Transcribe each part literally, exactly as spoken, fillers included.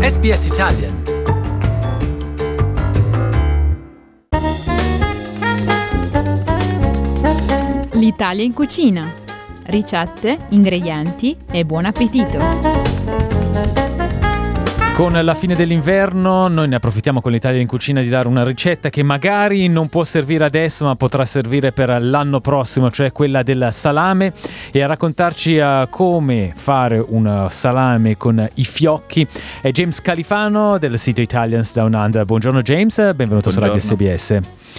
S B S Italian. L'Italia in cucina. Ricette, ingredienti e buon appetito. Con la fine dell'inverno noi ne approfittiamo con l'Italia in cucina di dare una ricetta che magari non può servire adesso ma potrà servire per l'anno prossimo, cioè quella del salame, e a raccontarci uh, come fare un salame con i fiocchi è James Califano del sito Italians Down Under. Buongiorno James, benvenuto su Radio S B S.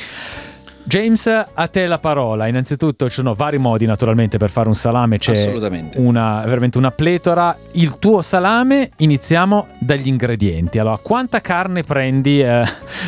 James, a te la parola. Innanzitutto ci sono vari modi naturalmente per fare un salame, c'è una, veramente una pletora. Il tuo salame, iniziamo dagli ingredienti. Allora, quanta carne prendi eh,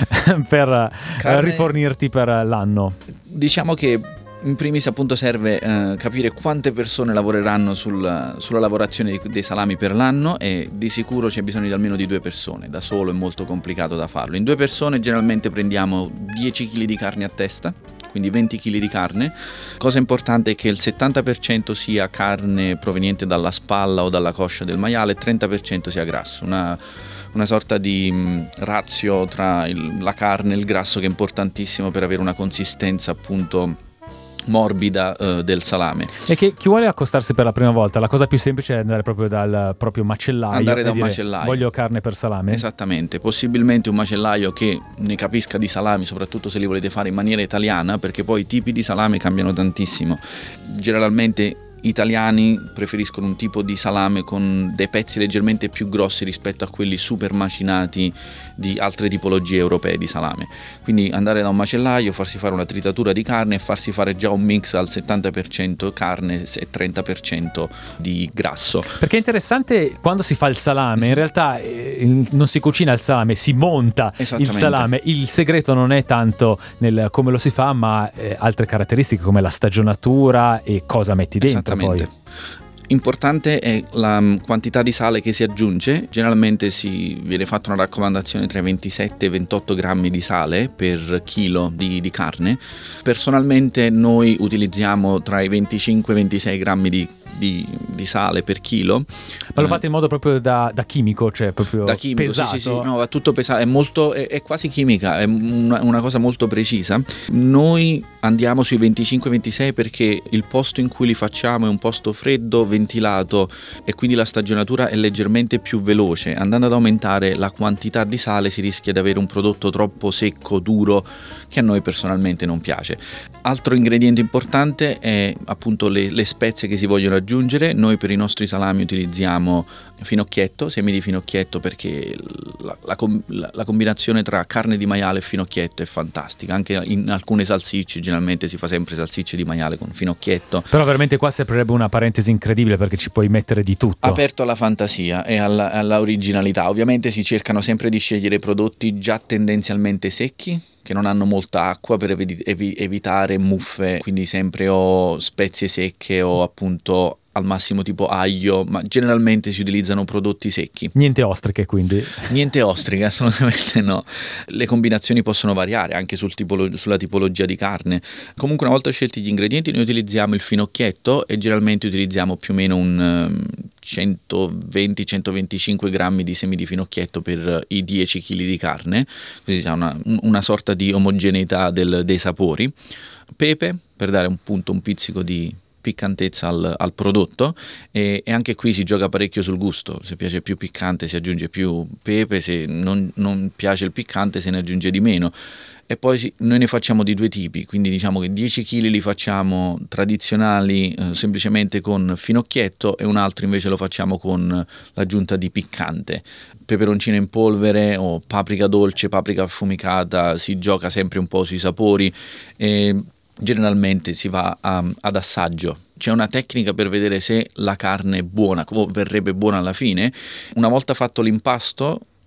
per carne... rifornirti per l'anno? Diciamo che in primis appunto serve eh, capire quante persone lavoreranno sul, sulla lavorazione dei salami per l'anno, e di sicuro c'è bisogno di almeno di due persone. Da solo è molto complicato da farlo. In due persone generalmente prendiamo dieci chili di carne a testa, quindi venti chili di carne. Cosa importante è che il settanta per cento sia carne proveniente dalla spalla o dalla coscia del maiale e il trenta per cento sia grasso. Una una sorta di mh, razio tra il, la carne e il grasso che è importantissimo per avere una consistenza appunto morbida uh, del salame. E che chi vuole accostarsi per la prima volta, la cosa più semplice è andare proprio dal proprio macellaio. Andare da un dire, macellaio. Voglio carne per salame? Esattamente, possibilmente un macellaio che ne capisca di salami, soprattutto se li volete fare in maniera italiana, perché poi i tipi di salame cambiano tantissimo. Generalmente italiani preferiscono un tipo di salame con dei pezzi leggermente più grossi rispetto a quelli super macinati di altre tipologie europee di salame. Quindi andare da un macellaio, farsi fare una tritatura di carne e farsi fare già un mix al settanta per cento carne e trenta per cento di grasso. Perché è interessante, quando si fa il salame in realtà eh, non si cucina il salame, si monta il salame. Il segreto non è tanto nel come lo si fa, ma eh, altre caratteristiche come la stagionatura e cosa metti dentro. Poi. Importante è la quantità di sale che si aggiunge. Generalmente si viene fatta una raccomandazione tra i ventisette e i ventotto grammi di sale per chilo di, di carne. Personalmente noi utilizziamo tra i venticinque e i ventisei grammi di Di, di sale per chilo. Ma lo fate in modo proprio da, da chimico, cioè proprio da chimico, pesato? Sì, sì, sì, no, va tutto pesato, è molto, è, è quasi chimica, è una, una cosa molto precisa. Noi andiamo sui venticinque ventisei perché il posto in cui li facciamo è un posto freddo, ventilato, e quindi la stagionatura è leggermente più veloce. Andando ad aumentare la quantità di sale si rischia di avere un prodotto troppo secco, duro, che a noi personalmente non piace. Altro ingrediente importante è appunto le, le spezie che si vogliono aggiungere. Noi per i nostri salami utilizziamo finocchietto, semi di finocchietto, perché la, la, la combinazione tra carne di maiale e finocchietto è fantastica. Anche in alcune salsicce generalmente si fa sempre salsicce di maiale con finocchietto. Però veramente qua si aprirebbe una parentesi incredibile, perché ci puoi mettere di tutto. Aperto alla fantasia e alla, alla originalità. Ovviamente si cercano sempre di scegliere prodotti già tendenzialmente secchi, che non hanno molta acqua, per evi- evi- evitare muffe, quindi sempre o spezie secche o appunto al massimo tipo aglio, ma generalmente si utilizzano prodotti secchi. Niente ostriche quindi? Niente ostriche, assolutamente no. Le combinazioni possono variare anche sul tipolo- sulla tipologia di carne. Comunque una volta scelti gli ingredienti noi utilizziamo il finocchietto e generalmente utilizziamo più o meno un um, centoventi centoventicinque grammi di semi di finocchietto per i dieci chili di carne, quindi c'è una, una sorta di omogeneità del, dei sapori. Pepe per dare un punto, un pizzico di piccantezza al, al prodotto, e, e anche qui si gioca parecchio sul gusto. Se piace più piccante si aggiunge più pepe, se non, non piace il piccante se ne aggiunge di meno. E poi sì, noi ne facciamo di due tipi, quindi diciamo che dieci chili li facciamo tradizionali eh, semplicemente con finocchietto, e un altro invece lo facciamo con l'aggiunta di piccante, peperoncino in polvere o paprika dolce, paprika affumicata. Si gioca sempre un po' sui sapori e generalmente si va a, ad assaggio. C'è una tecnica per vedere se la carne è buona o verrebbe buona alla fine. Una volta fatto l'impasto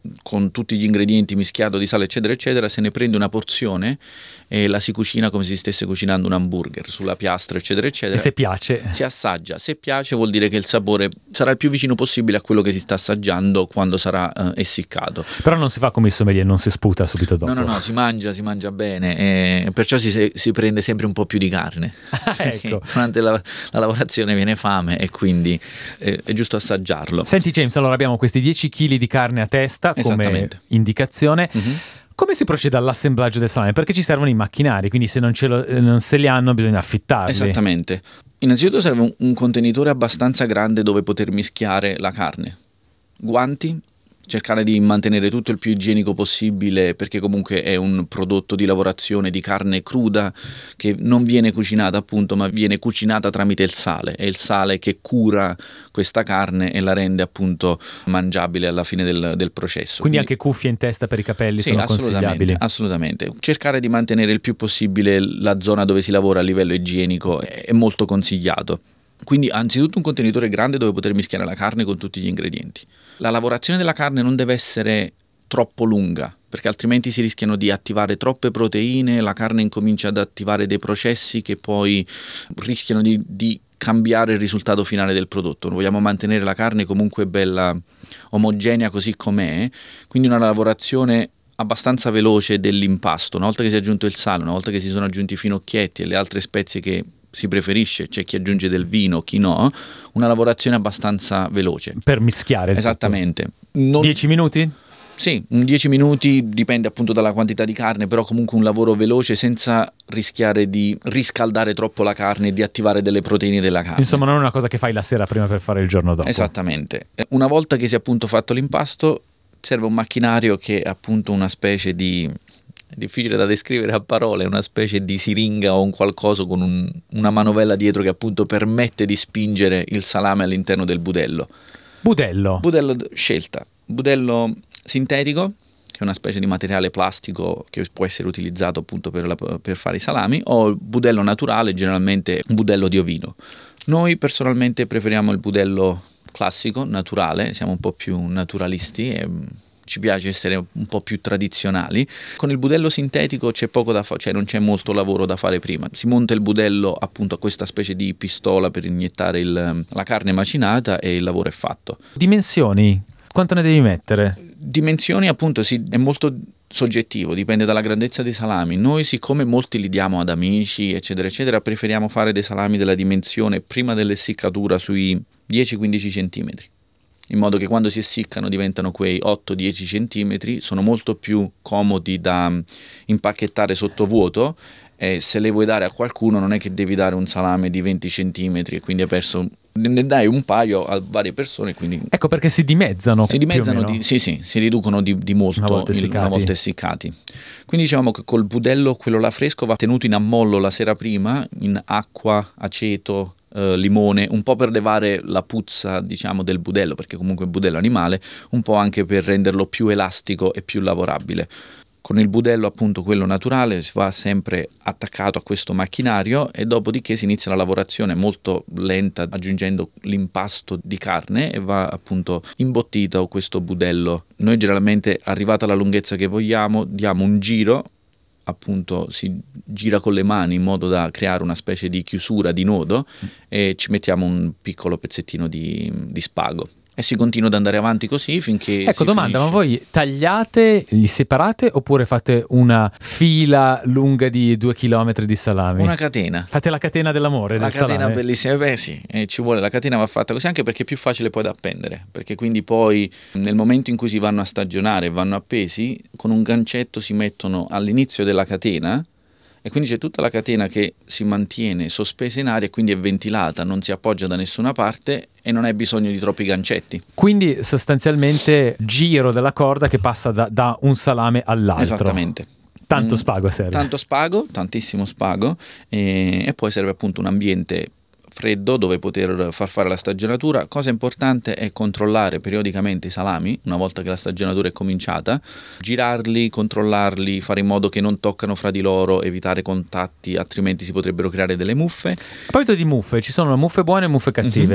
con tutti gli ingredienti mischiato di sale eccetera eccetera, se ne prende una porzione e la si cucina come se stesse cucinando un hamburger sulla piastra eccetera eccetera. E se piace? Si assaggia, se piace vuol dire che il sapore sarà il più vicino possibile a quello che si sta assaggiando quando sarà uh, essiccato. Però non si fa come il sommelier, non si sputa subito dopo. No, no, no, si mangia, si mangia bene, e perciò si, si prende sempre un po' più di carne. Ecco. Durante la, la lavorazione viene fame e quindi è, è giusto assaggiarlo. Senti James, allora abbiamo questi dieci chili di carne a testa come indicazione. Mm-hmm. Come si procede all'assemblaggio del salame? Perché ci servono i macchinari, quindi se non, ce lo, non se li hanno bisogna affittarli. Esattamente. Innanzitutto serve un, un contenitore abbastanza grande dove poter mischiare la carne. Guanti, cercare di mantenere tutto il più igienico possibile, perché comunque è un prodotto di lavorazione di carne cruda che non viene cucinata appunto, ma viene cucinata tramite il sale. È il sale che cura questa carne e la rende appunto mangiabile alla fine del, del processo. Quindi, Quindi anche cuffie in testa per i capelli sì, sono assolutamente, consigliabili? Assolutamente. Cercare di mantenere il più possibile la zona dove si lavora a livello igienico è, è molto consigliato. Quindi anzitutto un contenitore grande dove poter mischiare la carne con tutti gli ingredienti. La lavorazione della carne non deve essere troppo lunga, perché altrimenti si rischiano di attivare troppe proteine, la carne incomincia ad attivare dei processi che poi rischiano di, di cambiare il risultato finale del prodotto. Vogliamo mantenere la carne comunque bella omogenea così com'è, quindi una lavorazione abbastanza veloce dell'impasto. Una volta che si è aggiunto il sale, una volta che si sono aggiunti i finocchietti e le altre spezie che si preferisce, c'è chi aggiunge del vino, chi no, una lavorazione abbastanza veloce. Per mischiare. Esattamente. Non... dieci minuti? Sì, dieci minuti, dipende appunto dalla quantità di carne, però comunque un lavoro veloce senza rischiare di riscaldare troppo la carne e di attivare delle proteine della carne. Insomma, non è una cosa che fai la sera prima per fare il giorno dopo. Esattamente. Una volta che si è appunto fatto l'impasto, serve un macchinario che è appunto una specie di... è difficile da descrivere a parole, è una specie di siringa o un qualcosa con un, una manovella dietro che appunto permette di spingere il salame all'interno del budello. Budello? Budello scelta. Budello sintetico, che è una specie di materiale plastico che può essere utilizzato appunto per, la, per fare i salami, o il budello naturale, generalmente un budello di ovino. Noi personalmente preferiamo il budello classico, naturale, siamo un po' più naturalisti e ci piace essere un po' più tradizionali. Con il budello sintetico c'è poco da fare, cioè non c'è molto lavoro da fare prima. Si monta il budello appunto a questa specie di pistola per iniettare il, la carne macinata e il lavoro è fatto. Dimensioni? Quanto ne devi mettere? Dimensioni appunto sì, è molto soggettivo, dipende dalla grandezza dei salami. Noi, siccome molti li diamo ad amici eccetera eccetera, preferiamo fare dei salami della dimensione prima dell'essiccatura sui dieci quindici centimetri, in modo che quando si essiccano diventano quei otto dieci centimetri, sono molto più comodi da impacchettare sottovuoto. E se le vuoi dare a qualcuno non è che devi dare un salame di venti centimetri e quindi hai perso, ne dai un paio a varie persone, quindi ecco perché si dimezzano si dimezzano di, sì sì si riducono di, di molto una volta, il, una volta essiccati. Quindi diciamo che col budello, quello là fresco, va tenuto in ammollo la sera prima in acqua, aceto, Uh, limone, un po' per levare la puzza diciamo del budello, perché comunque è un budello animale, un po' anche per renderlo più elastico e più lavorabile. Con il budello appunto quello naturale si va sempre attaccato a questo macchinario e dopodiché si inizia la lavorazione molto lenta aggiungendo l'impasto di carne e va appunto imbottito questo budello. Noi generalmente, arrivata alla lunghezza che vogliamo, diamo un giro, appunto si gira con le mani in modo da creare una specie di chiusura di nodo e ci mettiamo un piccolo pezzettino di, di spago e si continua ad andare avanti così finché ecco si domanda finisce. Ma voi tagliate, li separate oppure fate una fila lunga di due chilometri di salami? Una catena. Fate la catena dell'amore la del catena salame? Bellissima, beh sì, eh, ci vuole, la catena va fatta così anche perché è più facile poi da appendere, perché quindi poi nel momento in cui si vanno a stagionare, vanno appesi, con un gancetto si mettono all'inizio della catena e quindi c'è tutta la catena che si mantiene sospesa in aria e quindi è ventilata, non si appoggia da nessuna parte e non hai bisogno di troppi gancetti. Quindi sostanzialmente giro della corda che passa da, da un salame all'altro. Esattamente. Tanto spago serve. Tanto spago, tantissimo spago e, e poi serve appunto un ambiente freddo dove poter far fare la stagionatura. Cosa importante è controllare periodicamente i salami una volta che la stagionatura è cominciata, girarli, controllarli, fare in modo che non toccano fra di loro, evitare contatti, altrimenti si potrebbero creare delle muffe. A proposito di muffe, ci sono muffe buone e muffe cattive. Mm-hmm.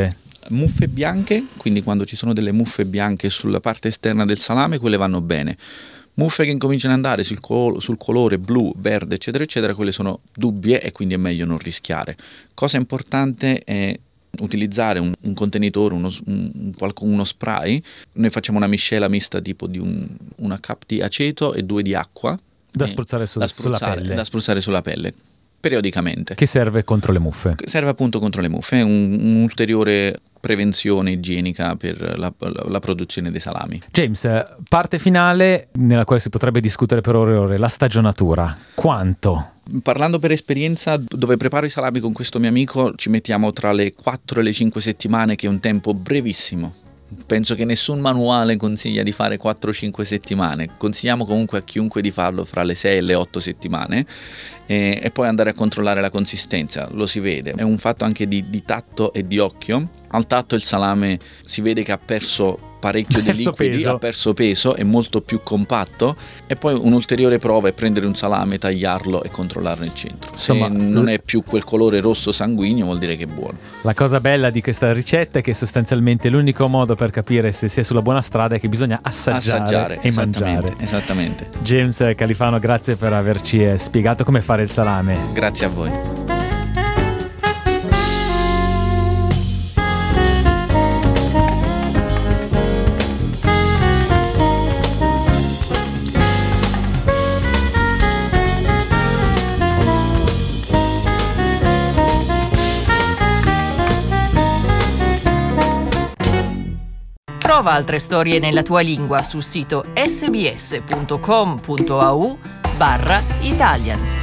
Muffe bianche, quindi quando ci sono delle muffe bianche sulla parte esterna del salame, quelle vanno bene. Muffe che incominciano ad andare sul, col- sul colore blu, verde, eccetera, eccetera, quelle sono dubbie e quindi è meglio non rischiare. Cosa importante è utilizzare un, un contenitore, uno, un, uno spray. Noi facciamo una miscela mista tipo di un, una cup di aceto e due di acqua. Da spruzzare, su, da spruzzare sulla pelle. Da spruzzare sulla pelle, periodicamente. Che serve contro le muffe? Serve appunto contro le muffe, è un, un'ulteriore prevenzione igienica per la, la, la produzione dei salami. James, parte finale nella quale si potrebbe discutere per ore e ore, la stagionatura. Quanto? Parlando per esperienza, dove preparo i salami con questo mio amico ci mettiamo tra le quattro e le cinque settimane, che è un tempo brevissimo. Penso che nessun manuale consiglia di fare quattro cinque settimane, consigliamo comunque a chiunque di farlo fra le sei e le otto settimane e, e poi andare a controllare la consistenza, lo si vede, è un fatto anche di, di tatto e di occhio. Al tatto il salame si vede che ha perso parecchio di liquidi, peso. ha perso peso, è molto più compatto, e poi un'ulteriore prova è prendere un salame, tagliarlo e controllarlo il centro. Insomma, se non è più quel colore rosso sanguigno vuol dire che è buono. La cosa bella di questa ricetta è che sostanzialmente l'unico modo per capire se si è sulla buona strada è che bisogna assaggiare, assaggiare e mangiare. Esattamente. James Califano, grazie per averci spiegato come fare il salame. Grazie a voi. Trova altre storie nella tua lingua sul sito sbs punto com punto a u barra Italian.